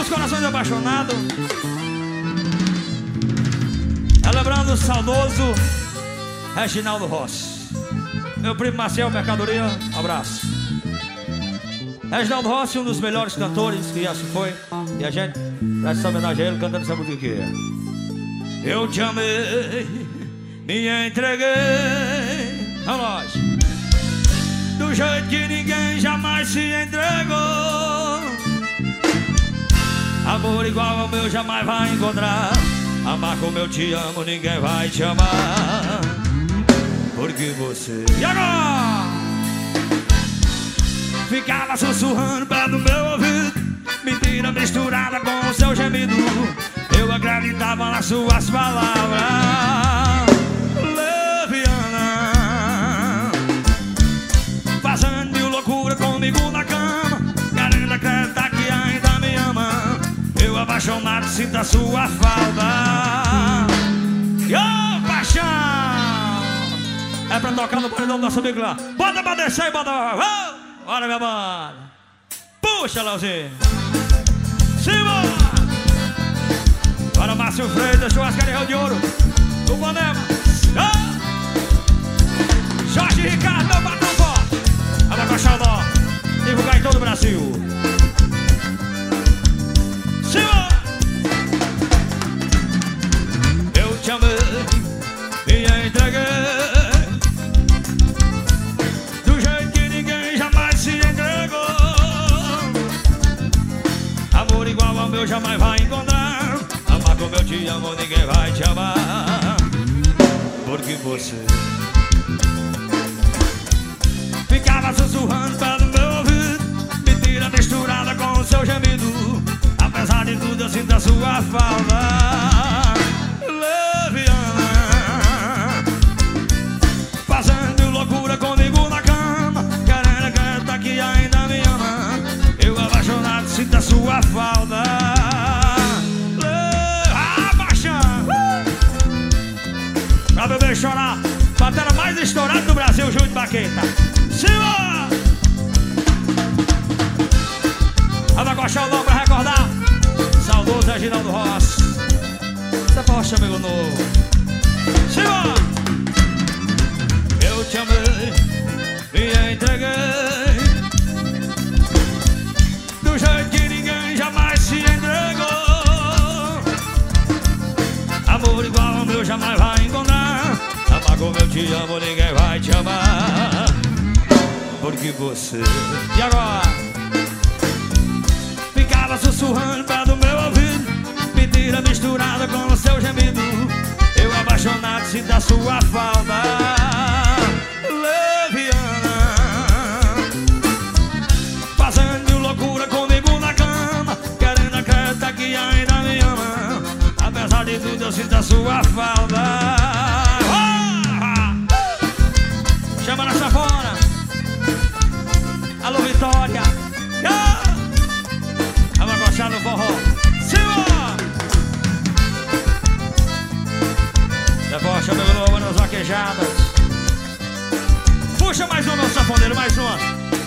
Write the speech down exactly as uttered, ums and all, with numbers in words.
corações apaixonados. É lembrando o saudoso Reginaldo Rossi. Meu primo Marcel Mercadoria, abraço. Reginaldo Rossi, um dos melhores cantores que já se foi. E a gente presta homenagem a ele cantando essa música aqui. Eu te amei, me entreguei a nós, do jeito que ninguém jamais se entregou. Amor igual ao meu jamais vai encontrar. Amar como eu te amo, ninguém vai te amar. Porque você... E agora? Ficava sussurrando perto do meu ouvido, mentira misturada com o seu gemido. Eu acreditava nas suas palavras, leviana, fazendo mil loucura comigo na cama, querendo acreditar que ainda me ama. Eu apaixonado sinto a sua falta. E ô, paixão! É pra tocar no paredão do nosso amigo lá. Bota pra descer e bota pra... Oh! Bora, minha banda! Puxa, Leozinho! Simbora! Bora, Márcio Freitas, churrascaria Rio de Ouro, do Bonema. Oh! Jorge Ricardo, meu patrão forte. Abacoxá o nó, divulgar em todo o Brasil. Simbora! Eu te amei, me entreguei, igual ao meu jamais vai encontrar. Amar como eu te amo, ninguém vai te amar. Porque você ficava sussurrando perto do meu ouvido, mentira misturada com o seu gemido. Apesar de tudo eu sinto a sua falta, leviana, fazendo loucura comigo na cama, querendo acreditar que ainda me ama. Eu apaixonado sinto a sua falta. Ah, paixão! Uh! Pra beber e chorar, batera mais estourada do Brasil, Júlio de Baqueta. Simbora! Abacoxá o nome pra recordar. Saudoso Reginaldo Rossi. Você forte, amigo novo. Simbora! Eu te amei, me entreguei, do jeito que ninguém jamais se entregou. Amor igual ao meu jamais vai encontrar. Amar como eu te amo, ninguém vai te amar. Porque você... E agora? Ficava sussurrando perto do meu ouvido, mentira misturada com o seu gemido. Eu apaixonado sinto a sua falta, leviana, fazendo loucura comigo na cama, querendo acreditar que ainda me ama. Apesar de tudo eu sinto a sua falta. Oh! Chama na sanfona. Alô, Vitória. Yeah! Vamos gostar do forró. Simbora! Debocha, meu novo, nas vaquejadas. Puxa mais um, nosso sanfoneiro, mais uma.